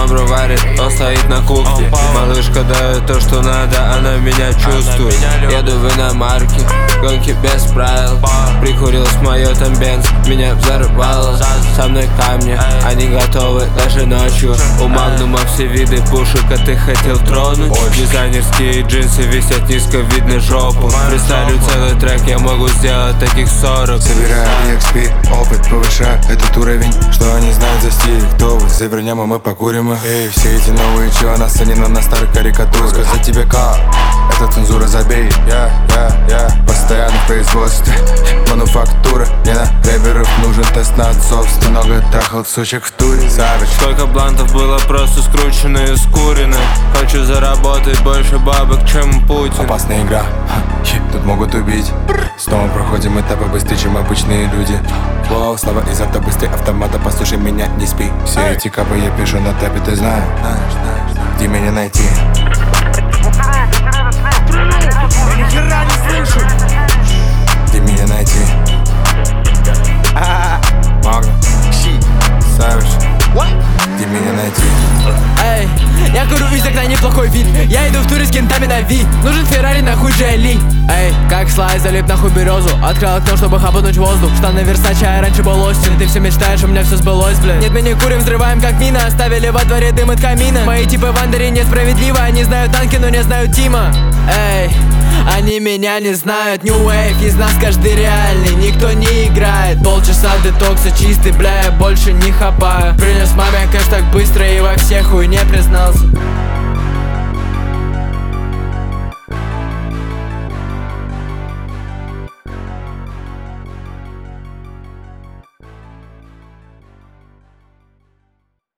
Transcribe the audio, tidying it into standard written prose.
добро варит, он стоит на кухне. Малышка дает то, что надо, она меня чувствует. Еду в иномарке, гонки без правил. Прикурилась мое там бенз, меня взорвало. Со мной камни, они готовы даже ночью. У Магнума все виды пушек, а ты хотел тронуть. Дизайнерские джинсы висят низко, видно жопу. Фристайлю целый трек, я могу сделать таких 40. Собираю EXP, опыт повышаю этот уровень. Что они знают за стиль, кто вы? Завернем, а мы покурим. Эй, все эти новые чего на сцене, но на старых карикатурах. Сказать тебе как? Это цензура, забей. Я постоянно в производстве. Мануфактура, мне на рэперов нужен тест на отцовство. Много трахал сучек в туре. Savage. Сколько блантов было просто скручено и скурено. Хочу заработать больше бабок, чем Путин. Опасная игра, тут могут убить. Снова проходим этапы быстрее, чем обычные люди. Воу, снова из авто быстрее автомата, послушай меня, не спи. Все эти капы я пишу на тэпе, ты знаешь, где меня найти. Я ни хера не слышу. Где меня найти? Магнум, Savage. Где меня найти? Эй, я курю из окна, неплохой вид. Я иду в туре с кентами на Ви. Нужен Феррари, нахуй Джоли. Эй, как слай, залип нахуй березу. Открыл окно, чтобы хапнуть воздух. Штаны Версаче, а раньше был Остин. Ты все мечтаешь, у меня все сбылось, блядь. Нет, мы не курим, взрываем как мина. Оставили во дворе дым от камина. Мои типы в андере несправедливо. Они знают танки, но не знают Тима. Эй, они меня не знают. New Wave, из нас каждый реальный. Никто не играет. Полчаса детокса чистый, бля, я больше не хапаю. Принес маме кэш так быстро и во всех хуйне признался.